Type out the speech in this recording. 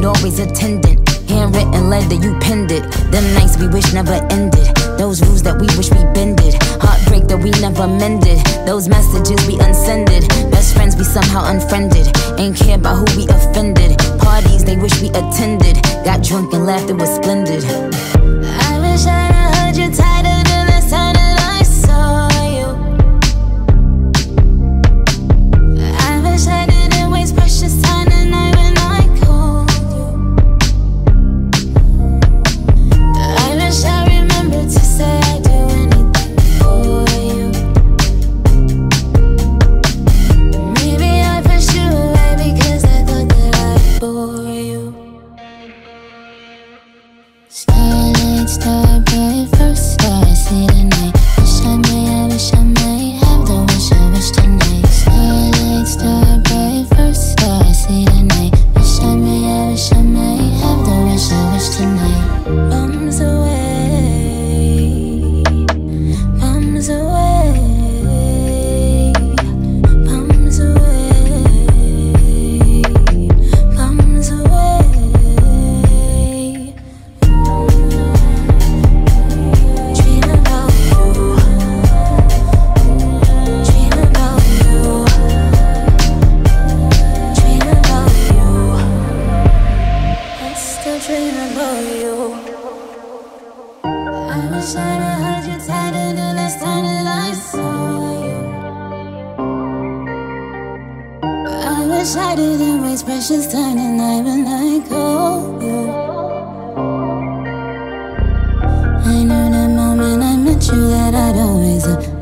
always attendant. Handwritten letter, you penned it. Them nights we wish never ended. Those rules that we wish we bended. Heartbreak that we never mended. Those messages we unsended. Best friends we somehow unfriended. Ain't care about who we offended. Parties they wish we attended. Got drunk and laughed, it was splendid. I wish I'd heard you tighter the last time that I saw you. I wish I didn't waste precious time tonight when I called you. I wish I remembered to say I'd do anything for you. Maybe I pushed you away because I thought that I'd bore you. Starlight, star bright, first star I see tonight. Wish I might have the wish tonight. Starlight, star bright, first star I see tonight. Wish I might have the wish tonight. Bums away, bums away, bums away, bums away. Dream about you, dream about you, dream about you. I still dream about you. I wish I'd have heard you tighter the last time that I saw you. I wish I didn't waste precious time tonight when I called you. I knew the moment I met you that I'd always